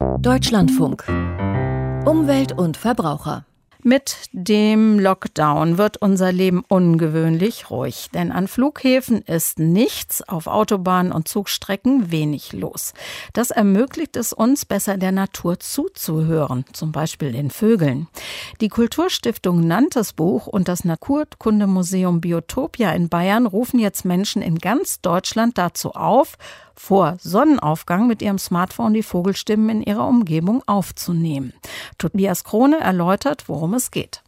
Deutschlandfunk. Umwelt und Verbraucher. Mit dem Lockdown wird unser Leben ungewöhnlich ruhig, denn an Flughäfen ist nichts, auf Autobahnen und Zugstrecken wenig los. Das ermöglicht es uns, besser der Natur zuzuhören, zum Beispiel den Vögeln. Die Kulturstiftung Nantes Buch und das Naturkundemuseum Biotopia in Bayern rufen jetzt Menschen in ganz Deutschland dazu auf, vor Sonnenaufgang mit ihrem Smartphone die Vogelstimmen in ihrer Umgebung aufzunehmen. Tobias Krone erläutert, worum es geht.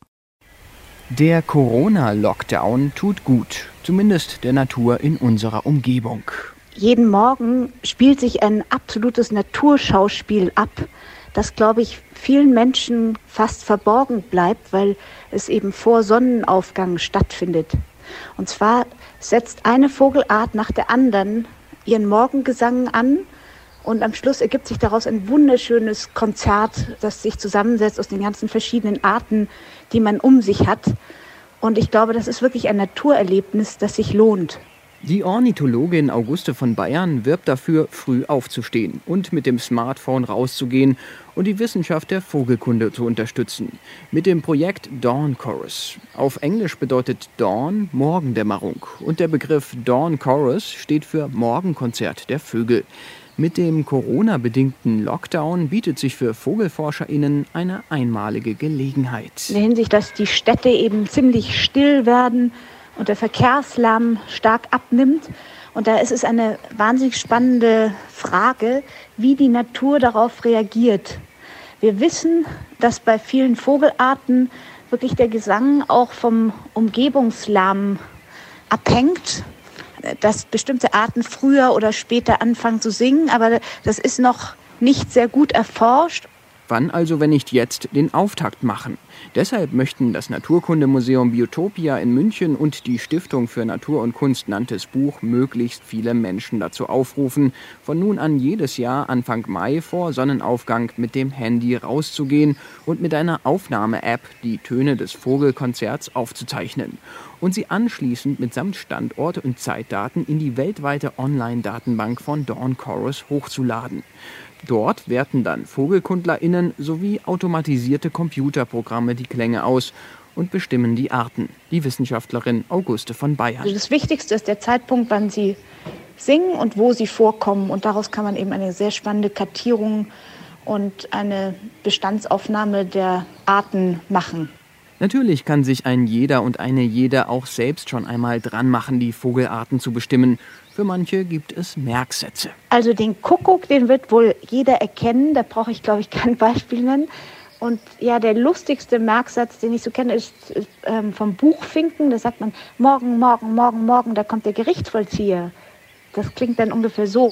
Der Corona-Lockdown tut gut, zumindest der Natur in unserer Umgebung. Jeden Morgen spielt sich ein absolutes Naturschauspiel ab, das, glaube ich, vielen Menschen fast verborgen bleibt, weil es eben vor Sonnenaufgang stattfindet. Und zwar setzt eine Vogelart nach der anderen ihren Morgengesang an und am Schluss ergibt sich daraus ein wunderschönes Konzert, das sich zusammensetzt aus den ganzen verschiedenen Arten, die man um sich hat. Und ich glaube, das ist wirklich ein Naturerlebnis, das sich lohnt. Die Ornithologin Auguste von Bayern wirbt dafür, früh aufzustehen und mit dem Smartphone rauszugehen und die Wissenschaft der Vogelkunde zu unterstützen. Mit dem Projekt Dawn Chorus. Auf Englisch bedeutet Dawn Morgendämmerung und der Begriff Dawn Chorus steht für Morgenkonzert der Vögel. Mit dem Corona-bedingten Lockdown bietet sich für VogelforscherInnen eine einmalige Gelegenheit. In der Hinsicht, dass die Städte eben ziemlich still werden und der Verkehrslärm stark abnimmt. Und da ist es eine wahnsinnig spannende Frage, wie die Natur darauf reagiert. Wir wissen, dass bei vielen Vogelarten wirklich der Gesang auch vom Umgebungslärm abhängt, dass bestimmte Arten früher oder später anfangen zu singen, aber das ist noch nicht sehr gut erforscht. Wann also, wenn nicht jetzt, den Auftakt machen? Deshalb möchten das Naturkundemuseum Biotopia in München und die Stiftung für Natur und Kunst Nantes Buch möglichst viele Menschen dazu aufrufen, von nun an jedes Jahr Anfang Mai vor Sonnenaufgang mit dem Handy rauszugehen und mit einer Aufnahme-App die Töne des Vogelkonzerts aufzuzeichnen und sie anschließend mitsamt Standort und Zeitdaten in die weltweite Online-Datenbank von Dawn Chorus hochzuladen. Dort werten dann VogelkundlerInnen sowie automatisierte Computerprogramme die Klänge aus und bestimmen die Arten. Die Wissenschaftlerin Auguste von Bayern. Also das Wichtigste ist der Zeitpunkt, wann sie singen und wo sie vorkommen. Und daraus kann man eben eine sehr spannende Kartierung und eine Bestandsaufnahme der Arten machen. Natürlich kann sich ein jeder und eine jede auch selbst schon einmal dran machen, die Vogelarten zu bestimmen. Für manche gibt es Merksätze. Also den Kuckuck, den wird wohl jeder erkennen. Da brauche ich, glaube ich, kein Beispiel nennen. Und ja, der lustigste Merksatz, den ich so kenne, ist vom Buchfinken. Da sagt man, morgen, morgen, morgen, morgen, da kommt der Gerichtsvollzieher. Das klingt dann ungefähr so.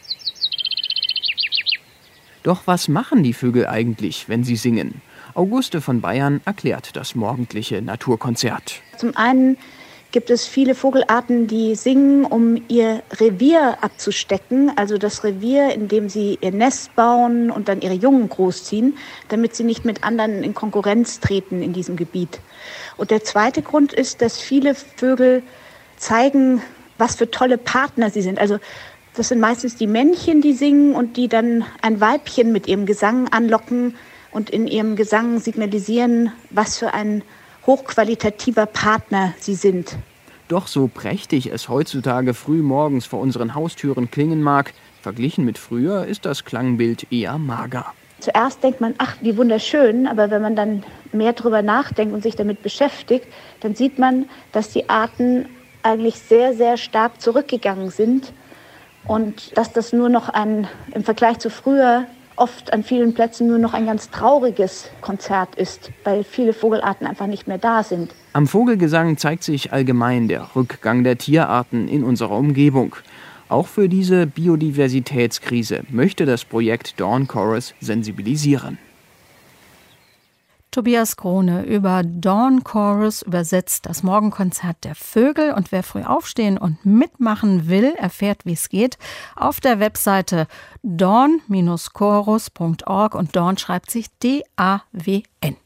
Doch was machen die Vögel eigentlich, wenn sie singen? Auguste von Bayern erklärt das morgendliche Naturkonzert. Zum einen gibt es viele Vogelarten, die singen, um ihr Revier abzustecken, also das Revier, in dem sie ihr Nest bauen und dann ihre Jungen großziehen, damit sie nicht mit anderen in Konkurrenz treten in diesem Gebiet. Und der zweite Grund ist, dass viele Vögel zeigen, was für tolle Partner sie sind. Also das sind meistens die Männchen, die singen und die dann ein Weibchen mit ihrem Gesang anlocken und in ihrem Gesang signalisieren, was für ein hochqualitativer Partner sie sind. Doch so prächtig es heutzutage früh morgens vor unseren Haustüren klingen mag, verglichen mit früher ist das Klangbild eher mager. Zuerst denkt man, ach, wie wunderschön, aber wenn man dann mehr drüber nachdenkt und sich damit beschäftigt, dann sieht man, dass die Arten eigentlich sehr, sehr stark zurückgegangen sind und dass das nur noch im Vergleich zu früher oft an vielen Plätzen nur noch ein ganz trauriges Konzert ist, weil viele Vogelarten einfach nicht mehr da sind. Am Vogelgesang zeigt sich allgemein der Rückgang der Tierarten in unserer Umgebung. Auch für diese Biodiversitätskrise möchte das Projekt Dawn Chorus sensibilisieren. Tobias Krone über Dawn Chorus übersetzt das Morgenkonzert der Vögel. Und wer früh aufstehen und mitmachen will, erfährt, wie es geht, auf der Webseite dawn-chorus.org und Dawn schreibt sich D-A-W-N.